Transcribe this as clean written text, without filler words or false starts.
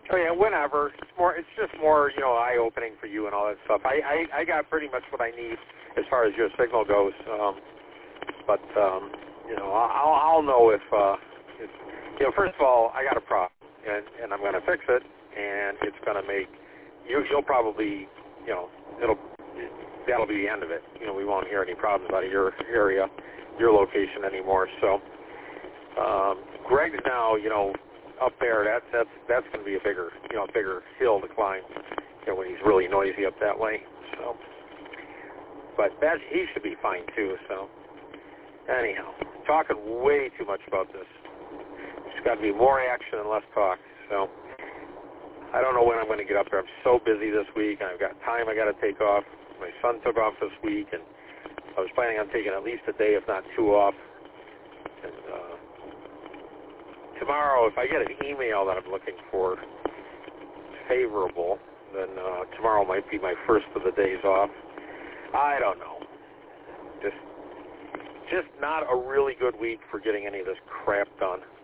Oh yeah, whenever. It's just more, eye opening for you and all that stuff. I got pretty much what I need as far as your signal goes. But I'll know if first of all, I got a problem and I'm going to fix it, and it's going to make you'll probably, that'll be the end of it. We won't hear any problems out of your area, your location anymore. So Greg's now, up there, that's going to be a bigger hill to climb, when he's really noisy up that way. So, but he should be fine too. So, anyhow, talking way too much about this. There's got to be more action and less talk. So, I don't know when I'm going to get up there. I'm so busy this week. I've got time I got to take off. My son took off this week, and I was planning on taking at least a day, if not two, off. And tomorrow, if I get an email that I'm looking for favorable, then tomorrow might be my first of the days off. I don't know. Just not a really good week for getting any of this crap done.